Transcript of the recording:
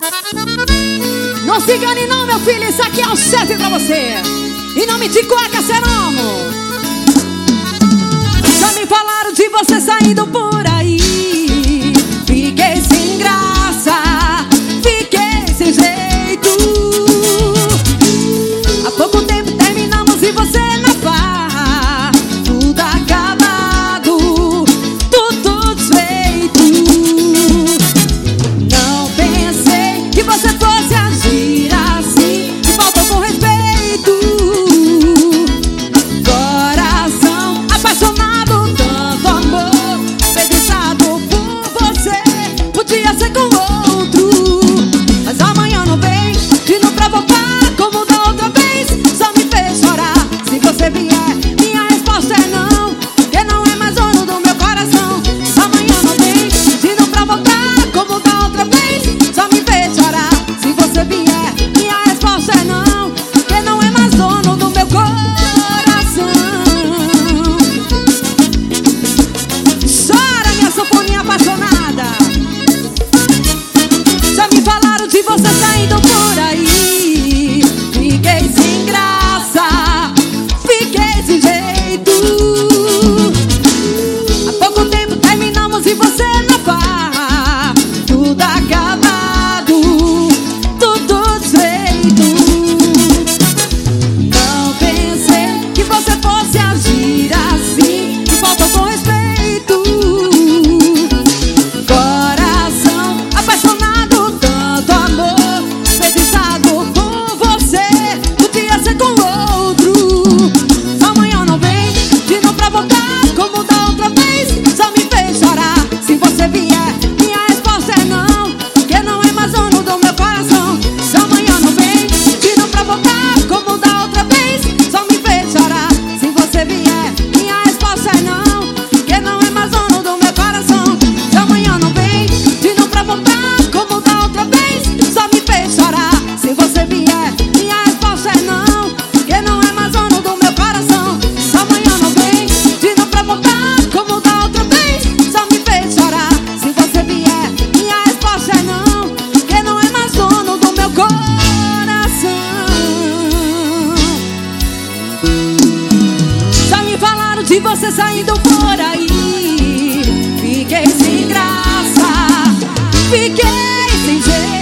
Não se engane não, meu filho, isso aqui é o chefe pra você. Em nome de Cueca Seramo. Já me falaram de você saindo por aí. Fiquei sem graça, fiquei sem jeito. Há pouco tempo terminamos e você na farra. Tudo acabado, tudo desfeito. Não pensei que você fosse agir assim. Me faltou com respeito. Coração apaixonado, tanto amor desejado por você. Podia ser com outro, mas amanhã não vem de novo pra voltar como da outra vez. Só me fez chorar. Se você vier, minha resposta é não, que não é mais dono do meu coração. Amanhã não vem de novo pra voltar como da outra vez. Só me fez chorar. Se você vier, minha resposta é não, que não é mais dono do meu coração. Chora, minha sanfoninha apaixonada. Já me falaram de você saindo por aí. Fiquei sem graça, fiquei sem jeito. Há pouco tempo terminamos e você na farra. Tudo acabado, tudo desfeito. Não pensei que você fosse agir assim. Me faltou com respeito. Coração apaixonado, tanto amor desejado por você. Podia ser com outro. Amanhã não vem de novo pra voltar como da outra vez. Só me fez chorar. Se você vier, minha resposta é não, que não é mais dono do meu coração. Se amanhã não vem de novo pra voltar como da outra vez. Só me fez chorar. Se você vier, minha resposta é não, que não é mais dono do meu coração. Se amanhã não vem de novo pra voltar como da outra vez. Só me fez chorar. Se você vier, minha resposta é não, que não é mais dono do meu coração. Se amanhã não vem de novo pra voltar como da outra vez. Só me fez chorar. Se você vier, minha resposta é não, que não é mais dono do meu coração. Já me falaram de você saindo por aí. Fiquei sem graça, fiquei sem jeito.